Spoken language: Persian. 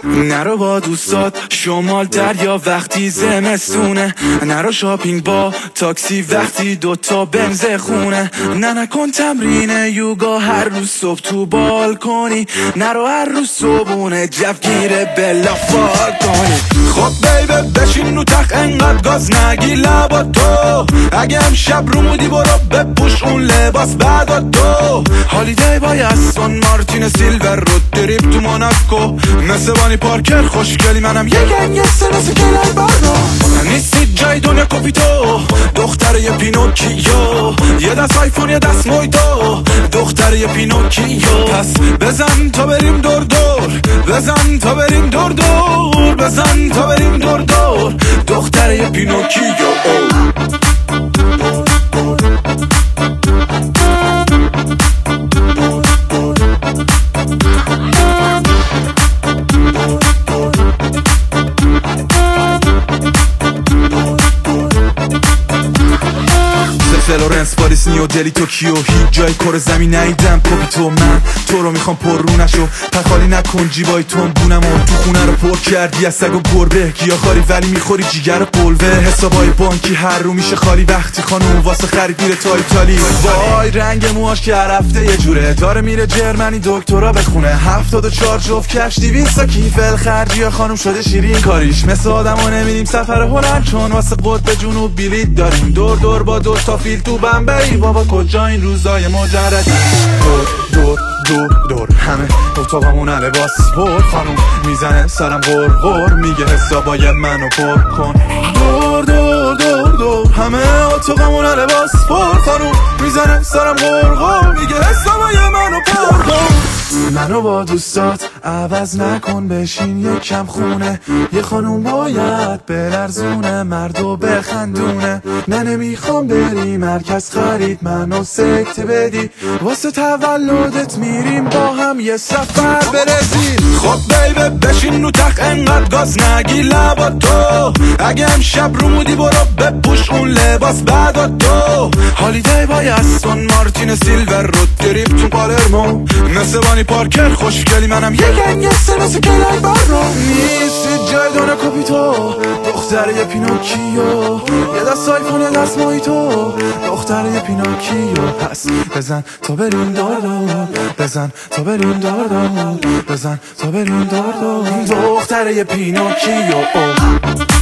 نرو با دوستات شمال دریا وقتی زمستونه، نرو شاپینگ با تاکسی وقتی دوتا بنز خونه، نکن تمرین یوگا هر روز صبح تو بالکنی، نرو هر روز صبحونه جوگیر بلا فال کنی. خب بیبه بشین رو تخت انقدر گاز نگی لبا تو، اگه امشب رو مودی برو بپوش اون لباس بعدا تو. هالیدی با یستون مارتین سیلور رو دریب تو موناکو، مثل بانی پارکر خوشگلی منم یه گنگستر مثل کلای برا. نیستی جای دنیا کپیتو دختر یه پینوکیو، یه دست آیفون یه دست مویتو دختر یه پینوکیو. پس بزن تا بریم دور دور، بزن تا بریم دور دور، بزن تا بریم دور دور دختر یه پینوکیو. فلورنس، پاریس، نیو دلی، توکیو، هیچ جای کره زمین ندیدم کپیتو. من تو رو میخوام پر رو نشو، خالی نکن جیبای تنبونم و تو خونه رو پر کردی از سگ و گربه. گیاهخواری ولی میخوری جیگر قلبه، حسابای بانکی هر رو میشه خالی وقتی خانوم واسه خرید میره تا ایتالی. وای رنگ موهاش که رفته یه جوره، داره میره جرمنی دکترا بخونه. 74 جفت کفش 200 تا کیفل خرجی خانوم شده شیرین کاریش. مثل آدمو نمیدیم سفر هلند چون واسه قطب جنوب بلیط داریم. دور دور با دو تا فیل تو بمبئی، بابا کجا این روزای مجردی. دور دور دور دور همه اتاقمون لباس برد، خانوم میزنه سرم غر غر میگه حسابای منو پر کن. دور دور دور دور همه اتاقمون لباس برد، خانوم میزنه سرم غر غر میگه حسابای منو پر کن. منو با دوستات عوض نکن بشین یکم خونه، یه خانوم باید بلرزونه مردو بخندونه. نه نمیخوام بری مرکز خرید منو سکته بدی، واسه تولدت میریم با هم یه سفر برزیل. خب بیبه بشین رو تخت انقدر گاز نگی لبا تو، اگه امشب رو مودی برو بپوش اون لباس بعدا تو. هالیدی با یستون مارتین سیلور رو دریب تو پالرمو، مثل بانی پارکر خوشگلی منم یه گنگستر مثل کلای برا. نیستی جای دونه کپیتو دختر یه پینوکیو، یه دست آیفون یه دست مویتو دختر یه پینوکیو. پس بزن تا بریم دار دار، بزن تا بریم دار دار، بزن تا بریم دار دار دختر یه پینوکیو.